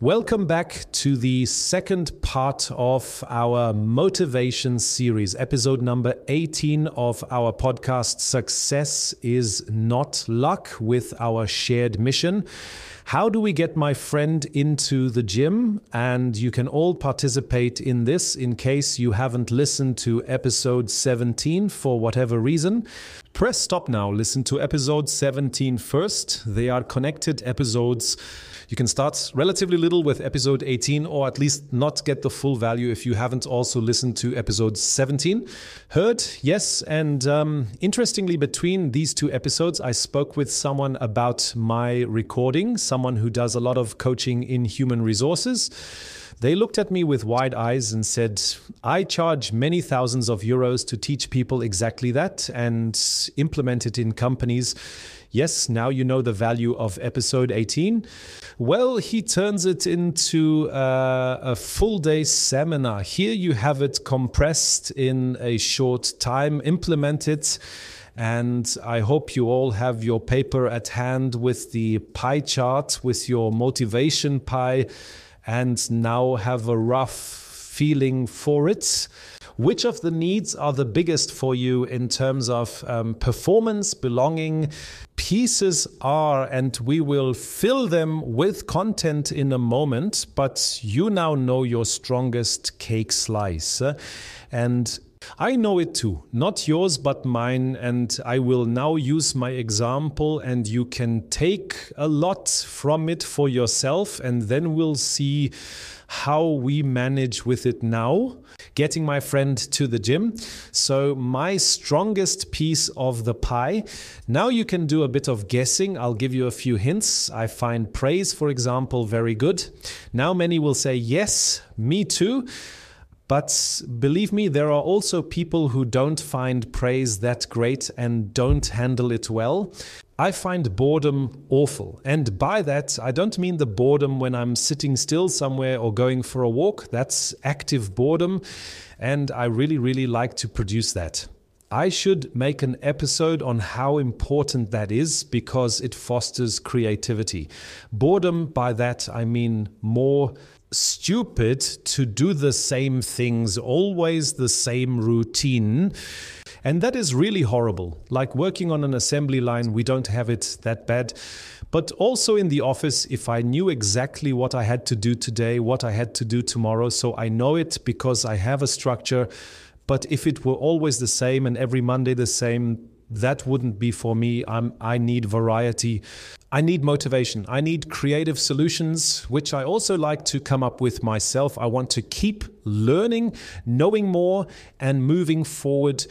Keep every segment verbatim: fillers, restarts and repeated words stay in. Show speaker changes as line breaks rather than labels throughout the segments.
Welcome back to the second part of our motivation series, episode number eighteen of our podcast, Success is Not Luck, with our shared mission. How do we get my friend into the gym? And you can all participate in this in case you haven't listened to episode seventeen for whatever reason. Press stop now, listen to episode seventeen first. They are connected episodes. You can start relatively little with episode eighteen, or at least not get the full value if you haven't also listened to episode seventeen. Heard? Yes. And um, interestingly, between these two episodes, I spoke with someone about my recording, someone who does a lot of coaching in human resources. They looked at me with wide eyes and said, I charge many thousands of euros to teach people exactly that and implement it in companies. Yes, now you know the value of episode eighteen. Well, he turns it into uh, a full day seminar. Here you have it compressed in a short time, implement it. And I hope you all have your paper at hand with the pie chart, with your motivation pie, and now have a rough feeling for it. Which of the needs are the biggest for you in terms of um, performance, belonging? Pieces are, and we will fill them with content in a moment, but you now know your strongest cake slice. And I know it too, not yours, but mine. And I will now use my example, and you can take a lot from it for yourself. And then we'll see how we manage with it now, getting my friend to the gym. So my strongest piece of the pie. Now you can do a bit of guessing. I'll give you a few hints. I find praise, for example, very good. Now many will say, yes, me too. But believe me, there are also people who don't find praise that great and don't handle it well. I find boredom awful. And by that, I don't mean the boredom when I'm sitting still somewhere or going for a walk. That's active boredom. And I really, really like to produce that. I should make an episode on how important that is because it fosters creativity. Boredom, by that, I mean more stupid to do the same things, always the same routine. And that is really horrible. Like working on an assembly line, we don't have it that bad. But also in the office, if I knew exactly what I had to do today, what I had to do tomorrow, so I know it because I have a structure. But if it were always the same and every Monday the same, that wouldn't be for me. I'm, I need variety. I need motivation. I need creative solutions, which I also like to come up with myself. I want to keep learning, knowing more, and moving forward.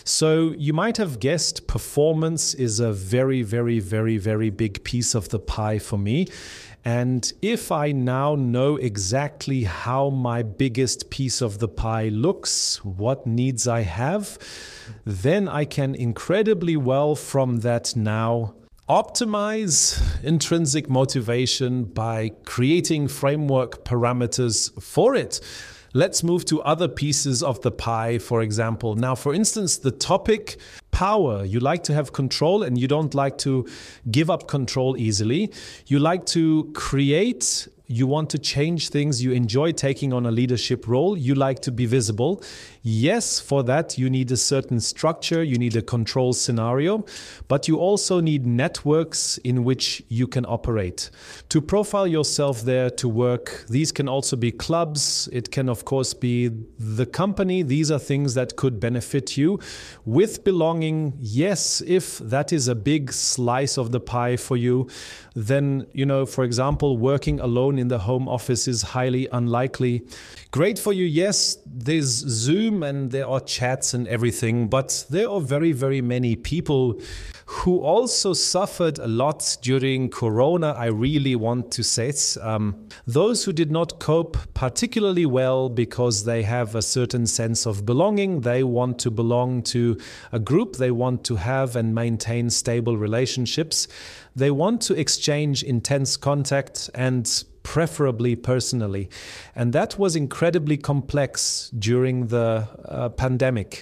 So you might have guessed performance is a very, very, very, very big piece of the pie for me. And if I now know exactly how my biggest piece of the pie looks, what needs I have, then I can incredibly well from that now optimize intrinsic motivation by creating framework parameters for it. Let's move to other pieces of the pie, for example. Now, for instance, the topic power. You like to have control and you don't like to give up control easily. You like to create. You want to change things. You enjoy taking on a leadership role. You like to be visible. Yes, for that, you need a certain structure. You need a control scenario, but you also need networks in which you can operate. To profile yourself there to work, these can also be clubs. It can, of course, be the company. These are things that could benefit you. With belonging, yes, if that is a big slice of the pie for you, then, you know, for example, working alone in the home office is highly unlikely. Great for you, yes, there's Zoom and there are chats and everything, but there are very, very many people who also suffered a lot during Corona, I really want to say. Um, those who did not cope particularly well because they have a certain sense of belonging. They want to belong to a group. They want to have and maintain stable relationships. They want to exchange intense contact and preferably personally. And that was incredibly complex during the uh, pandemic.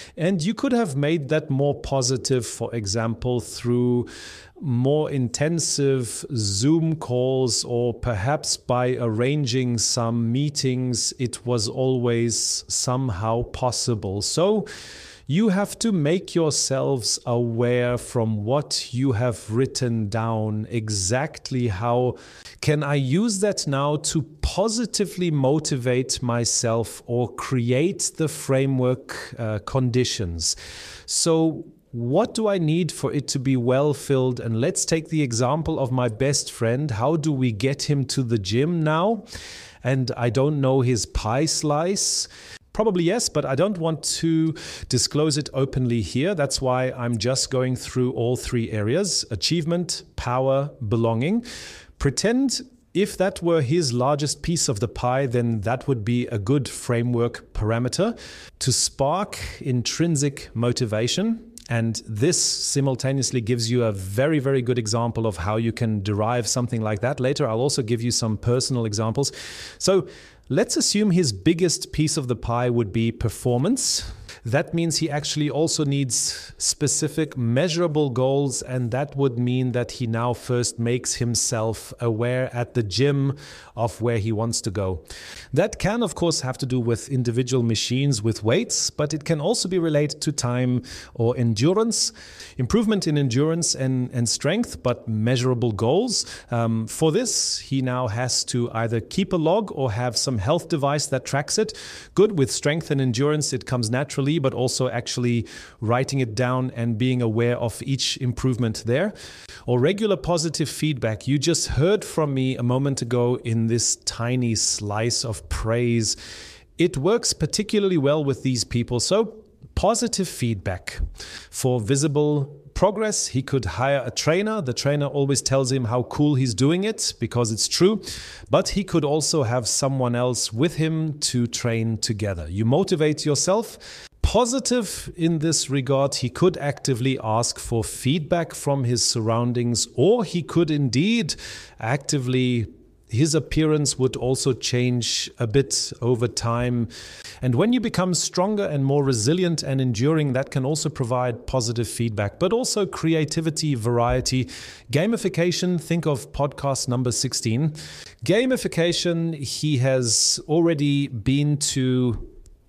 And you could have made that more positive, for example, through more intensive Zoom calls, or perhaps by arranging some meetings. It was always somehow possible. So you have to make yourselves aware from what you have written down exactly how can I use that now to positively motivate myself or create the framework uh, conditions. So what do I need for it to be well filled? And let's take the example of my best friend. How do we get him to the gym now? And I don't know his pie slice. Probably yes, but I don't want to disclose it openly here. That's why I'm just going through all three areas: achievement, power, belonging. Pretend if that were his largest piece of the pie, then that would be a good framework parameter to spark intrinsic motivation. And this simultaneously gives you a very, very good example of how you can derive something like that. Later, I'll also give you some personal examples. So let's assume his biggest piece of the pie would be performance. That means he actually also needs specific measurable goals, and that would mean that he now first makes himself aware at the gym of where he wants to go. That can, of course, have to do with individual machines with weights, but it can also be related to time or endurance, improvement in endurance and, and strength, but measurable goals. Um, for this, he now has to either keep a log or have some health device that tracks it. Good, with strength and endurance, it comes naturally, but also actually writing it down and being aware of each improvement there. Or regular positive feedback. You just heard from me a moment ago in this tiny slice of praise. It works particularly well with these people. So positive feedback. For visible progress, he could hire a trainer. The trainer always tells him how cool he's doing it because it's true. But he could also have someone else with him to train together. You motivate yourself. Positive in this regard, he could actively ask for feedback from his surroundings, or he could indeed actively, his appearance would also change a bit over time. And when you become stronger and more resilient and enduring, that can also provide positive feedback, but also creativity, variety, gamification. Think of podcast number sixteen. Gamification, he has already been to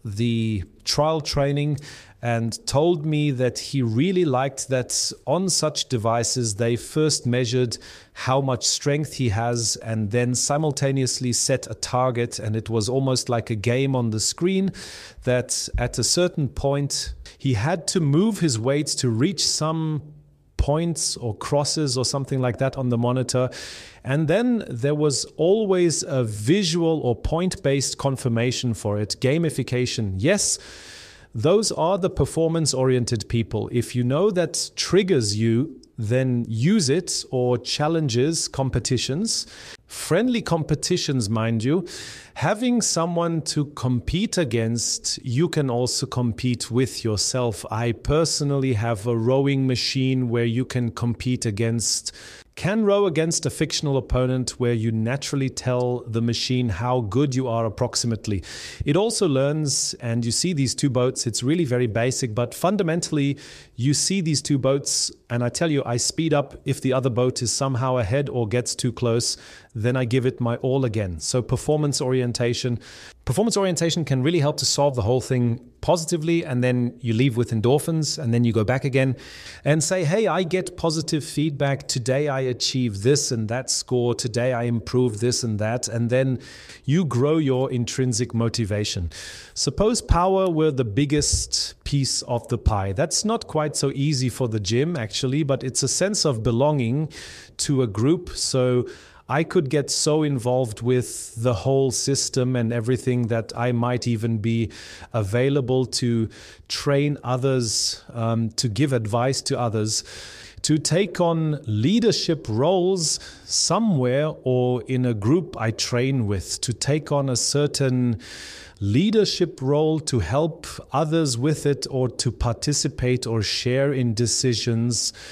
the trial training and told me that he really liked that on such devices they first measured how much strength he has and then simultaneously set a target, and it was almost like a game on the screen that at a certain point he had to move his weights to reach some points or crosses or something like that on the monitor. And then there was always a visual or point-based confirmation for it. Gamification. Yes, those are the performance-oriented people. If you know that triggers you, then use it, or challenges, competitions. Friendly competitions, mind you. Having someone to compete against, you can also compete with yourself. I personally have a rowing machine where you can compete against, can row against a fictional opponent where you naturally tell the machine how good you are approximately. It also learns, and you see these two boats, it's really very basic, but fundamentally you see these two boats and I tell you, I speed up if the other boat is somehow ahead or gets too close, then I give it my all again. So performance orientation. Performance orientation can really help to solve the whole thing positively, and then you leave with endorphins, and then you go back again and say, hey, I get positive feedback. Today I achieved this and that score. Today I improved this and that. And then you grow your intrinsic motivation. Suppose power were the biggest piece of the pie. That's not quite so easy for the gym, actually, but it's a sense of belonging to a group. So I could get so involved with the whole system and everything that I might even be available to train others, um, to give advice to others, to take on leadership roles somewhere or in a group I train with, to take on a certain leadership role to help others with it, or to participate or share in decisions.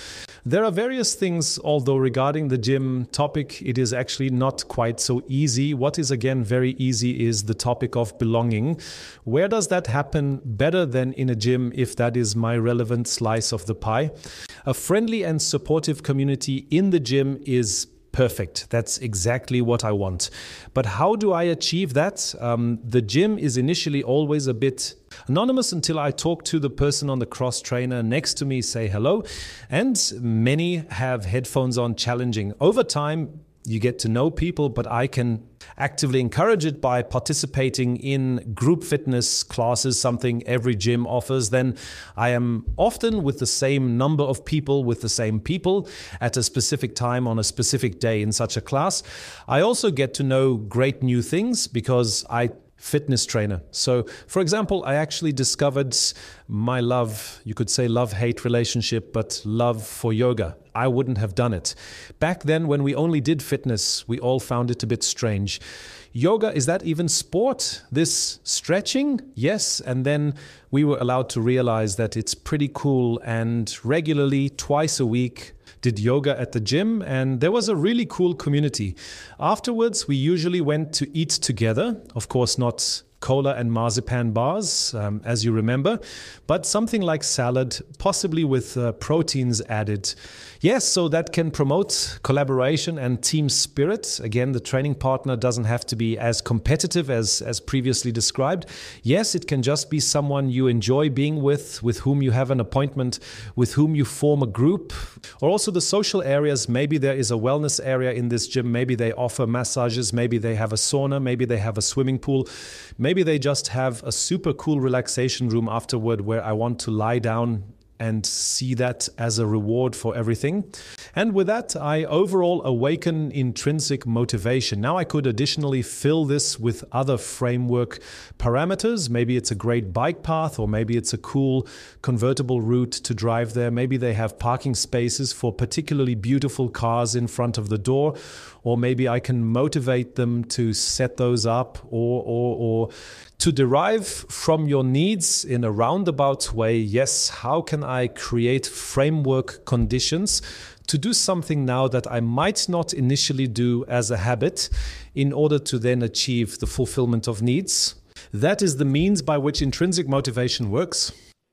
There are various things, although regarding the gym topic, it is actually not quite so easy. What is again very easy is the topic of belonging. Where does that happen better than in a gym, if that is my relevant slice of the pie? A friendly and supportive community in the gym is perfect. That's exactly what I want. But how do I achieve that? Um, the gym is initially always a bit anonymous until I talk to the person on the cross trainer next to me, say hello. And many have headphones on, challenging. Over time, you get to know people, but I can actively encourage it by participating in group fitness classes, something every gym offers. Then I am often with the same number of people, with the same people at a specific time on a specific day in such a class. I also get to know great new things because I fitness trainer. So, for example, I actually discovered my love, you could say love-hate relationship, but love for yoga. I wouldn't have done it. Back then, when we only did fitness, we all found it a bit strange. Yoga, is that even sport? This stretching? Yes. And then we were allowed to realize that it's pretty cool, and regularly, twice a week, did yoga at the gym, and there was a really cool community. Afterwards, we usually went to eat together. Of course, not cola and marzipan bars, um, as you remember, but something like salad, possibly with uh, proteins added. Yes, so that can promote collaboration and team spirit. Again, the training partner doesn't have to be as competitive as, as previously described. Yes, it can just be someone you enjoy being with, with whom you have an appointment, with whom you form a group. Or also the social areas. Maybe there is a wellness area in this gym. Maybe they offer massages. Maybe they have a sauna. Maybe they have a swimming pool. Maybe they just have a super cool relaxation room afterward where I want to lie down and see that as a reward for everything. And with that, I overall awaken intrinsic motivation. Now I could additionally fill this with other framework parameters. Maybe it's a great bike path, or maybe it's a cool convertible route to drive there. Maybe they have parking spaces for particularly beautiful cars in front of the door, or maybe I can motivate them to set those up, or, or, or to derive from your needs in a roundabout way. Yes, how can I create framework conditions to do something now that I might not initially do as a habit, in order to then achieve the fulfillment of needs? That is the means by which intrinsic motivation works.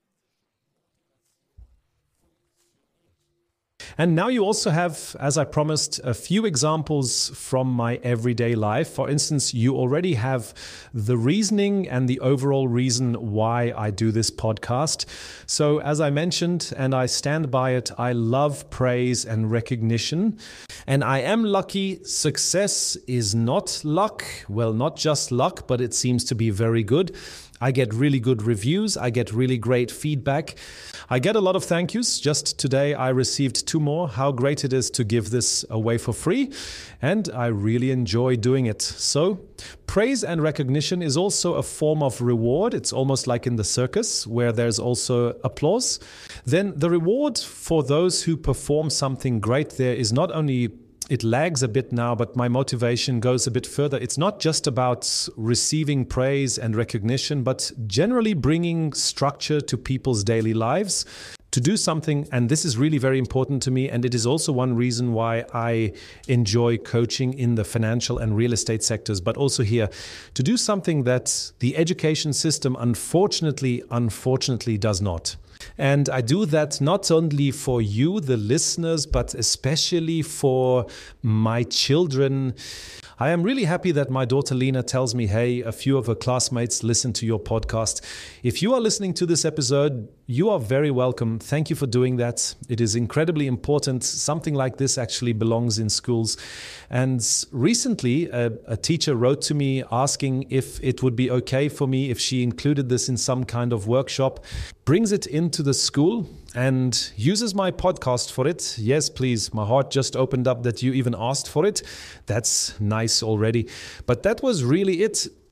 And now you also have, as I promised, a few examples from my everyday life. For instance, you already have the reasoning and the overall reason why I do this podcast. So as I mentioned, and I stand by it, I love praise and recognition. And I am lucky. Success is not luck. Well, not just luck, but it seems to be very good. I get really good reviews. I get really great feedback. I get a lot of thank yous. Just today I received two more. How great it is to give this away for free. And I really enjoy doing it. So praise and recognition is also a form of reward. It's almost like in the circus, where there's also applause. Then the reward for those who perform something great there is not only, it lags a bit now, but my motivation goes a bit further. It's not just about receiving praise and recognition, but generally bringing structure to people's daily lives to do something. And this is really very important to me. And it is also one reason why I enjoy coaching in the financial and real estate sectors, but also here to do something that the education system unfortunately, unfortunately does not. And I do that not only for you, the listeners, but especially for my children. I am really happy that my daughter Lena tells me, hey, a few of her classmates listen to your podcast. If you are listening to this episode, you are very welcome. Thank you for doing that. It is incredibly important. Something like this actually belongs in schools. And recently, a, a teacher wrote to me asking if it would be okay for me if she included this in some kind of workshop, brings it into the school and uses my podcast for it. Yes, please. My heart just opened up that you even asked for it. That's nice already. But that was really it.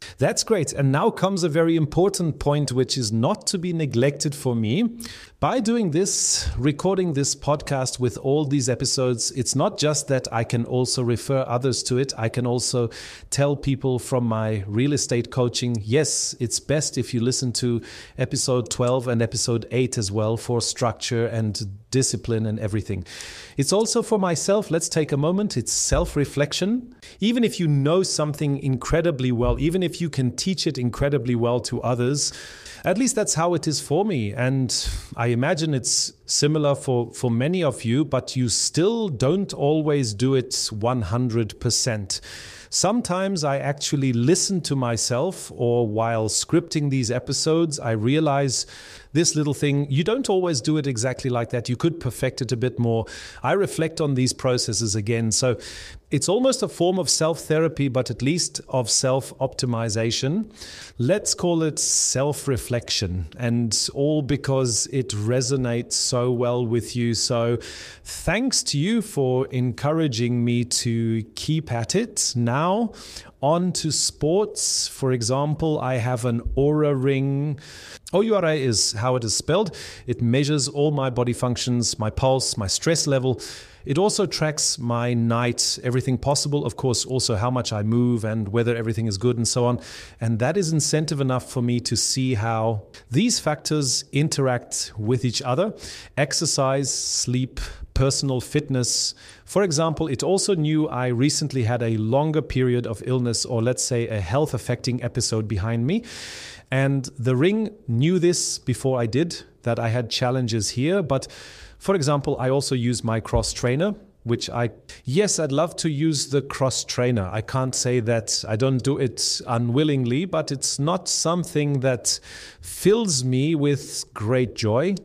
That's great. And now comes a very important point, which is not to be neglected for me. By doing this, recording this podcast with all these episodes, it's not just that I can also refer others to it. I can also tell people from my real estate coaching, yes, it's best if you listen to episode twelve and episode eight as well for structure and discipline and everything. It's also for myself. Let's take a moment. It's self-reflection. Even if you know something incredibly well, even if you can teach it incredibly well to others, at least that's how it is for me. And I imagine it's similar for, for many of you, but you still don't always do it one hundred percent. Sometimes I actually listen to myself, or while scripting these episodes, I realize this little thing, you don't always do it exactly like that. You could perfect it a bit more. I reflect on these processes again. So it's almost a form of self-therapy, but at least of self-optimization. Let's call it self-reflection, and all because it resonates so well with you. So thanks to you for encouraging me to keep at it. Now on to sports. For example, I have an Oura Ring. O U R A is how it is spelled. It measures all my body functions, my pulse, my stress level. It also tracks my night, everything possible, of course, also how much I move and whether everything is good and so on. And that is incentive enough for me to see how these factors interact with each other. Exercise, sleep, personal fitness. For example, it also knew I recently had a longer period of illness, or let's say a health affecting episode behind me. And the Ring knew this before I did, that I had challenges here. But for example, I also use my Cross Trainer, which I, yes, I'd love to use the Cross Trainer. I can't say that I don't do it unwillingly, but it's not something that fills me with great joy.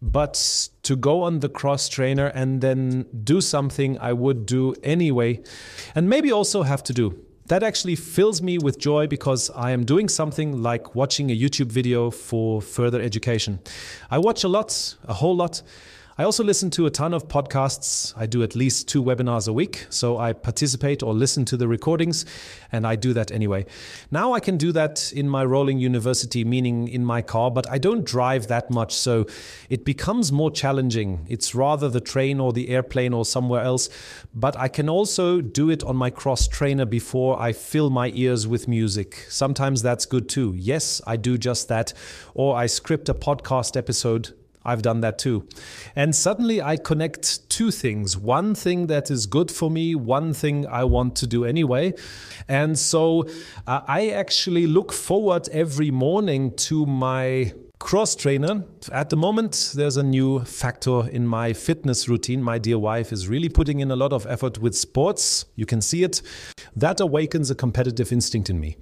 But to go on the Cross Trainer and then do something I would do anyway, and maybe also have to do, that actually fills me with joy because I am doing something like watching a YouTube video for further education. I watch a lot, a whole lot. I also listen to a ton of podcasts. I do at least two webinars a week. So I participate or listen to the recordings, and I do that anyway. Now I can do that in my rolling university, meaning in my car, but I don't drive that much. So it becomes more challenging. It's rather the train or the airplane or somewhere else. But I can also do it on my Cross Trainer before I fill my ears with music. Sometimes that's good too. Yes, I do just that. Or I script a podcast episode. I've done that too. And suddenly I connect two things. One thing that is good for me, one thing I want to do anyway. And so uh, I actually look forward every morning to my Cross Trainer. At the moment, there's a new factor in my fitness routine. My dear wife is really putting in a lot of effort with sports. You can see it. That awakens a competitive instinct in me.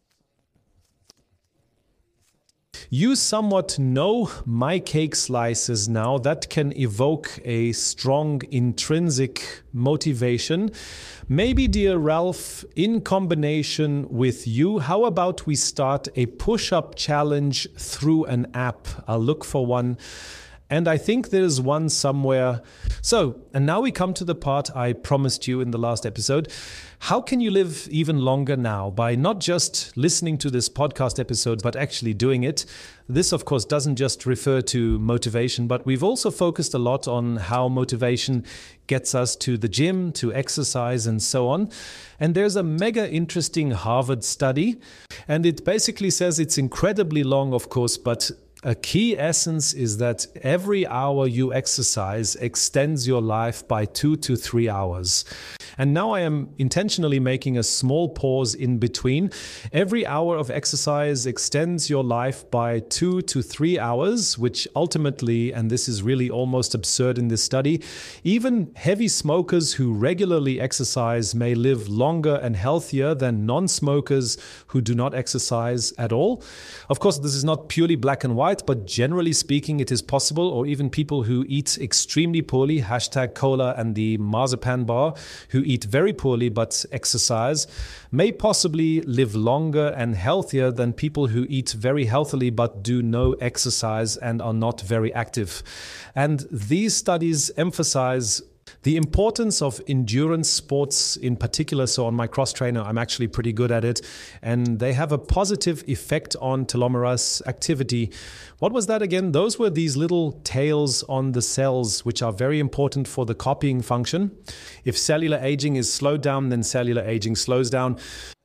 You somewhat know my cake slices now. That can evoke a strong intrinsic motivation. Maybe, dear Ralph, in combination with you, how about we start a push-up challenge through an app? I'll look for one. And I think there's one somewhere. So, and now we come to the part I promised you in the last episode. How can you live even longer now by not just listening to this podcast episode, but actually doing it? This, of course, doesn't just refer to motivation, but we've also focused a lot on how motivation gets us to the gym, to exercise, and so on. And there's a mega interesting Harvard study, and it basically says it's incredibly long, of course, but a key essence is that every hour you exercise extends your life by two to three hours. And now I am intentionally making a small pause in between. Every hour of exercise extends your life by two to three hours, which ultimately, and this is really almost absurd in this study, even heavy smokers who regularly exercise may live longer and healthier than non-smokers who do not exercise at all. Of course, this is not purely black and white, but generally speaking, it is possible, or even people who eat extremely poorly, hashtag cola and the marzipan bar, who eat very poorly but exercise, may possibly live longer and healthier than people who eat very healthily but do no exercise and are not very active. And these studies emphasize The importance of endurance sports in particular, so on my cross trainer, I'm actually pretty good at it, and they have a positive effect on telomerase activity. What was that again? Those were these little tails on the cells, which are very important for the copying function. If cellular aging is slowed down, then cellular aging slows down.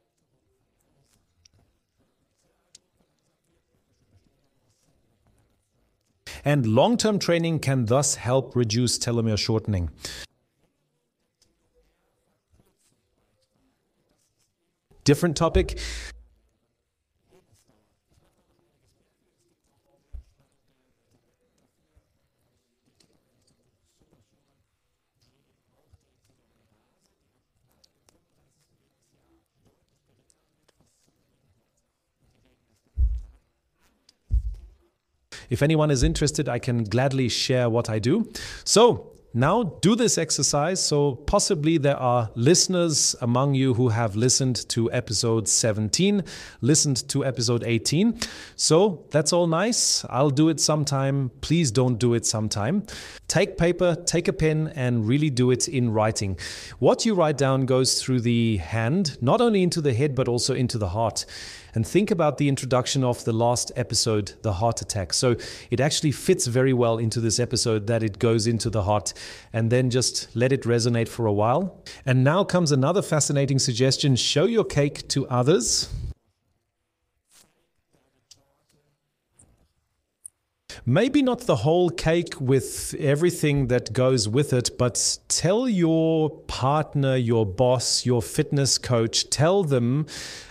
And long-term training can thus help reduce telomere shortening. Different topic. If anyone is interested, I can gladly share what I do. So now do this exercise. So possibly there are listeners among you who have listened to episode seventeen, listened to episode eighteen. So that's all nice. I'll do it sometime. Please don't do it sometime. Take paper, take a pen, and really do it in writing. What you write down goes through the hand, not only into the head, but also into the heart. And think about the introduction of the last episode, the heart attack. So it actually fits very well into this episode that it goes into the heart, and then just let it resonate for a while. And now comes another fascinating suggestion. Show your cake to others. Maybe not the whole cake with everything that goes with it, but tell your partner, your boss, your fitness coach, tell them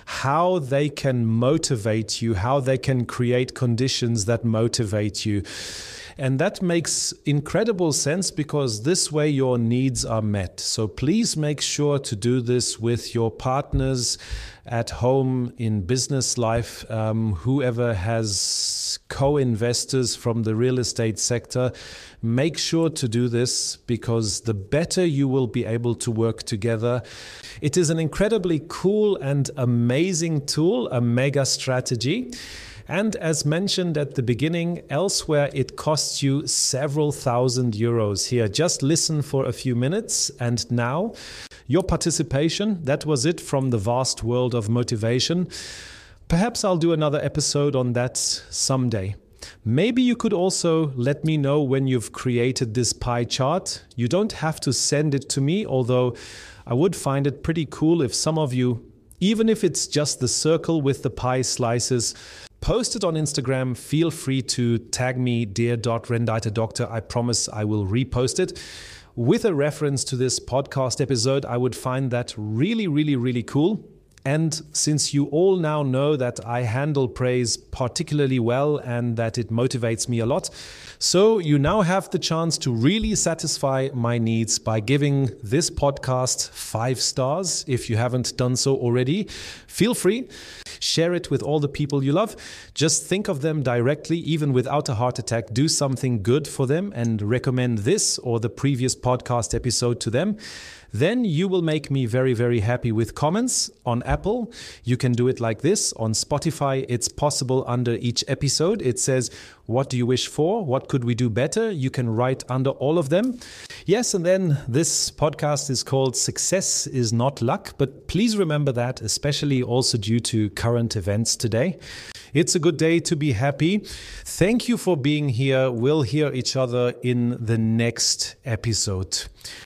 how they can motivate you, how they can create conditions that motivate you. And that makes incredible sense because this way your needs are met. So please make sure to do this with your partners at home, in business life, um, whoever has co-investors from the real estate sector. Make sure to do this because the better you will be able to work together. It is an incredibly cool and amazing tool, a mega strategy. And as mentioned at the beginning, elsewhere it costs you several thousand euros. Here, just listen for a few minutes. And now, your participation, that was it from the vast world of motivation. Perhaps I'll do another episode on that someday. Maybe you could also let me know when you've created this pie chart. You don't have to send it to me, although I would find it pretty cool if some of you, even if it's just the circle with the pie slices, post it on Instagram. Feel free to tag me, dear Rendeiter Doctor. I promise I will repost it. With a reference to this podcast episode, I would find that really, really, really cool. And since you all now know that I handle praise particularly well and that it motivates me a lot, so you now have the chance to really satisfy my needs by giving this podcast five stars. If you haven't done so already, feel free. Share it with all the people you love. Just think of them directly, even without a heart attack. Do something good for them and recommend this or the previous podcast episode to them. Then you will make me very, very happy with comments. On Apple, you can do it like this. On Spotify, it's possible under each episode. It says, what do you wish for? What could we do better? You can write under all of them. Yes, and then this podcast is called Success is Not Luck. But please remember that, especially also due to current events today. It's a good day to be happy. Thank you for being here. We'll hear each other in the next episode.